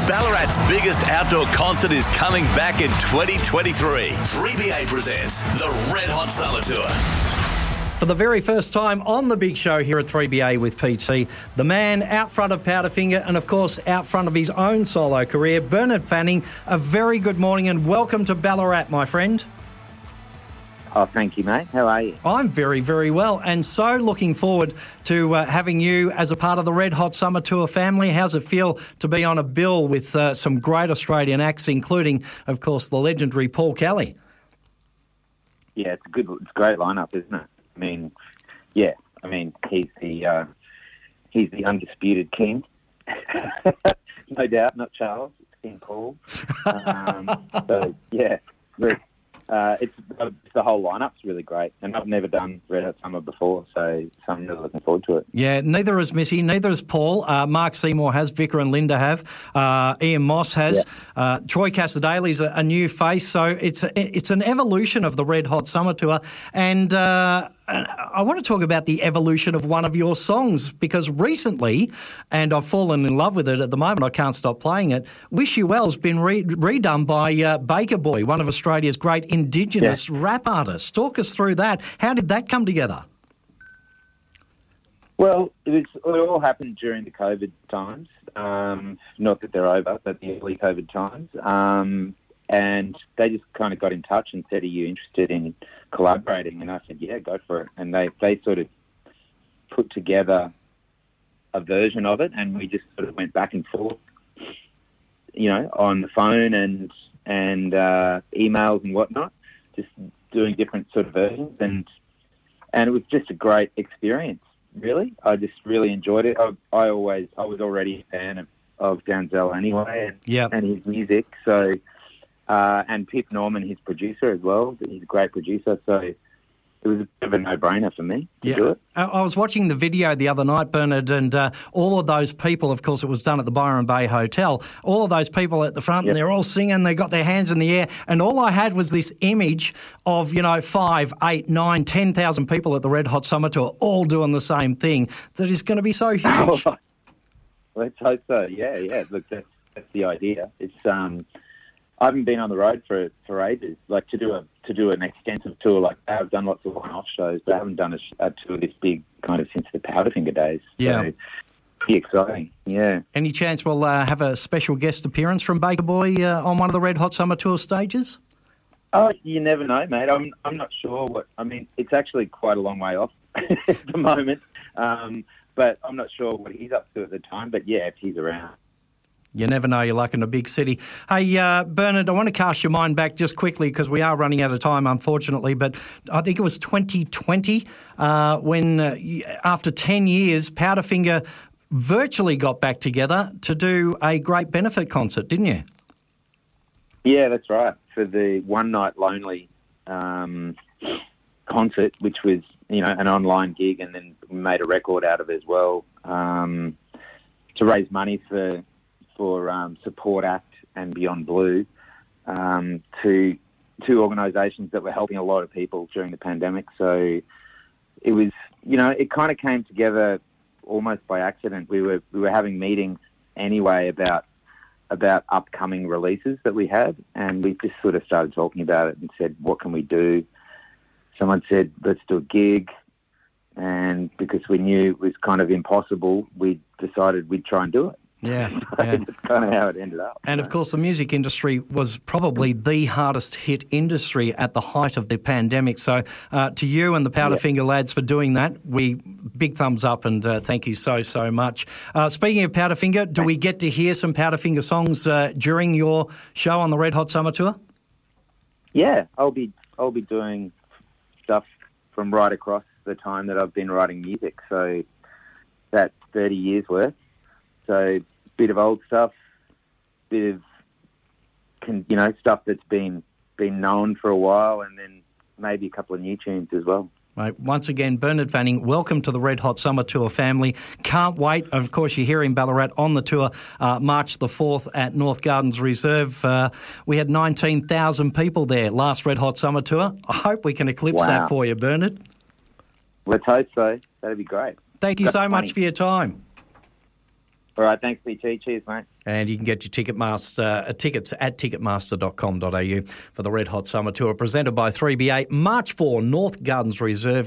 Ballarat's biggest outdoor concert is coming back in 2023. 3BA presents the Red Hot Summer Tour. For the very first time on the big show here at 3BA with PT, the man out front of Powderfinger and, of course, out front of his own solo career, Bernard Fanning. A very good morning and welcome to Ballarat, my friend. Oh, thank you, mate. How are you? I'm very, very well, and so looking forward to having you as a part of the Red Hot Summer Tour family. How's it feel to be on a bill with some great Australian acts, including, of course, the legendary Paul Kelly? Yeah, it's a great lineup, isn't it? He's the undisputed king. No doubt, not Charles, it's King Paul. It's the whole lineup's really great, and I've never done Red Hot Summer before, so I'm really looking forward to it. Yeah, neither is Missy, neither is Paul. Mark Seymour has, Vicar and Linda have, Ian Moss has, Troy Casadale's a new face, so it's an evolution of the Red Hot Summer Tour, and I want to talk about the evolution of one of your songs, because recently, and I've fallen in love with it at the moment, I can't stop playing it, Wish You Well's been redone by Baker Boy, one of Australia's great Indigenous rap artists. Talk us through that. How did that come together? Well, it all happened during the COVID times. Not that they're over, but the early COVID times. And they just kind of got in touch and said, are you interested in collaborating? And I said, yeah, go for it. And they sort of put together a version of it, and we just sort of went back and forth, on the phone and emails and whatnot, just doing different sort of versions. And it was just a great experience, really. I just really enjoyed it. I was already a fan of Denzel anyway and his music, so... and Pip Norman, his producer as well. He's a great producer, so it was a bit of a no-brainer for me to do it. I was watching the video the other night, Bernard, and all of those people, of course, it was done at the Byron Bay Hotel, all of those people at the front, and they're all singing, they got their hands in the air, and all I had was this image of, 5, 8, 9, 10,000 people at the Red Hot Summer Tour all doing the same thing. That is going to be so huge. Let's hope so, yeah. Look, that's the idea. It's... I haven't been on the road for ages. Like to do an extensive tour like that. I've done lots of one-off shows, but I haven't done a tour this big kind of since the Powderfinger days. Yeah. So, pretty exciting, yeah. Any chance we'll have a special guest appearance from Baker Boy on one of the Red Hot Summer Tour stages? Oh, you never know, mate. I'm not sure it's actually quite a long way off at the moment. But I'm not sure what he's up to at the time. But yeah, if he's around. You never know, you're like in a big city. Hey, Bernard, I want to cast your mind back just quickly because we are running out of time, unfortunately, but I think it was 2020 when, after 10 years, Powderfinger virtually got back together to do a great benefit concert, didn't you? Yeah, that's right, for the One Night Lonely concert, which was, an online gig, and then we made a record out of it as well to raise money for Support Act and Beyond Blue, to two organisations that were helping a lot of people during the pandemic. So it was, it kind of came together almost by accident. We were having meetings anyway about upcoming releases that we had, and we just sort of started talking about it and said, what can we do? Someone said, let's do a gig. And because we knew it was kind of impossible, we decided we'd try and do it. Yeah. That's kind of how it ended up. And, of course, the music industry was probably the hardest hit industry at the height of the pandemic. So to you and the Powderfinger lads for doing that, big thumbs up and thank you so, so much. Speaking of Powderfinger, do we get to hear some Powderfinger songs during your show on the Red Hot Summer Tour? Yeah, I'll be doing stuff from right across the time that I've been writing music. So that's 30 years worth. So bit of old stuff, bit of stuff that's been known for a while, and then maybe a couple of new tunes as well. Right. Once again, Bernard Fanning, welcome to the Red Hot Summer Tour family. Can't wait. Of course, you're here in Ballarat on the tour March the 4th at North Gardens Reserve. We had 19,000 people there last Red Hot Summer Tour. I hope we can eclipse that for you, Bernard. Let's hope so. That'd be great. Thank you so much for your time. All right, thanks, BT. Cheers, mate. And you can get your tickets at ticketmaster.com.au for the Red Hot Summer Tour, presented by 3BA. March 4, North Gardens Reserve.